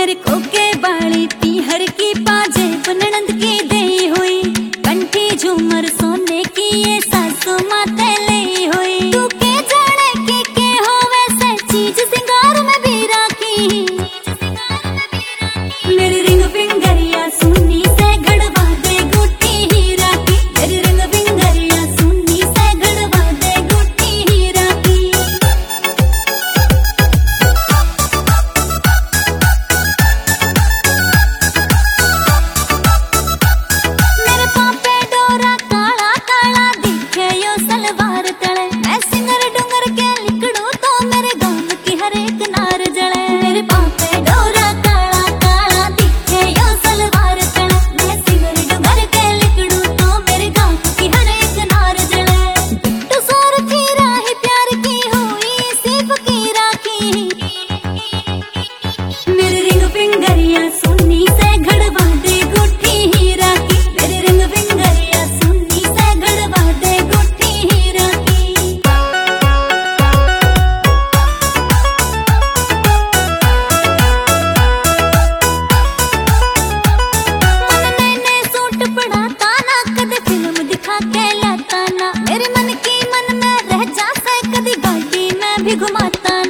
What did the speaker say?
मेरे कोके बाली पीहर की पाजे ननंद की दे हुई, कंठी झूमर सोने की ये सासू माते ले हुई। तू के जाने के हो वैसे चीज सिंगार में भी राखी। मेरी रिंग फिंगरिया सुन्नी से गड़वा दे गुट्टी हीरा की। मेरी रिंग फिंगरिया सुन्नी से गड़वा दे गुट्टी हीरा की। मेरे पापे डोरा काला काला दिखे यो सलवार तले। मैं सिंगर डुंगर के लिकड़ू तो मेरे गांव की हर एक नार जले। मेरे पापे डोरा काला काला दिखे यो सलवार तले। मैं सिंगर डुंगर के लिकड़ू तो मेरे गांव की हर एक नार जले। बिट्टू सोर की राही प्यार की हुई सिर्फ की राखी। मेरी रिंग फिंगरिया सुन्नी से गड़वा दे गुट्टी हीरा की। मेरी रिंग फिंगरिया सुन्नी से गड़वा दे गुट्टी हीरा की। मन नैने सूट पढ़ाता ना, कदे फिल्म दिखा के लाता ना। मेरे मन की मन में रह जा से कदी गाड़ी में भी घुमाता